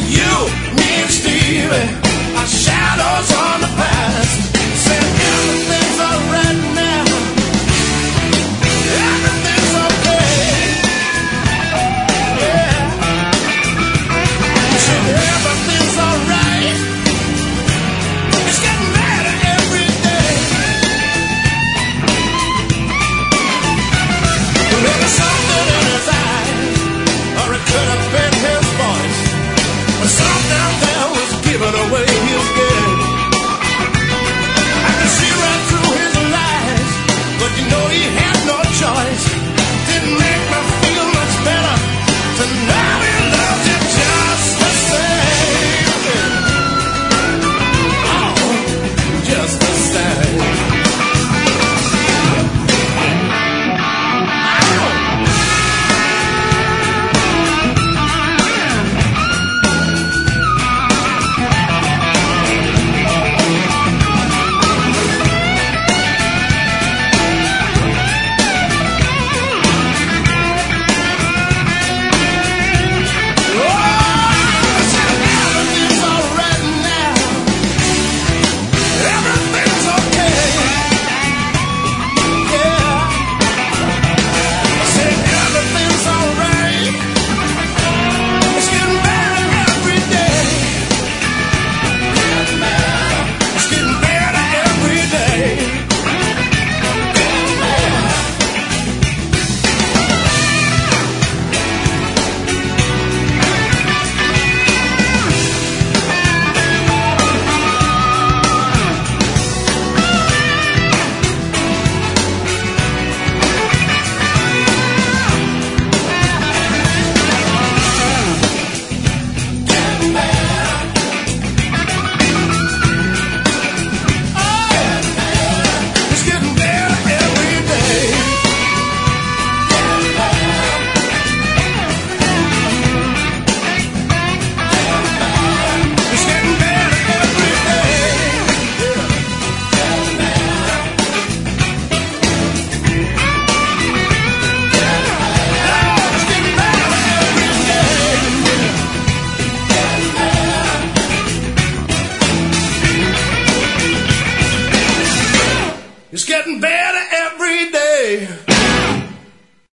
You, me and Stevie are shadows on the past. Said everything's alright now. Everything's okay. Yeah. Said everything's alright. It's getting better every day. There was something in his eyes, or it could have been his voice. But some down there was giving away his game. I could see right through his lies, but you know he had no choice. Didn't make me feel much better to know he loved you just the same. Oh, just the same. It's getting better every day.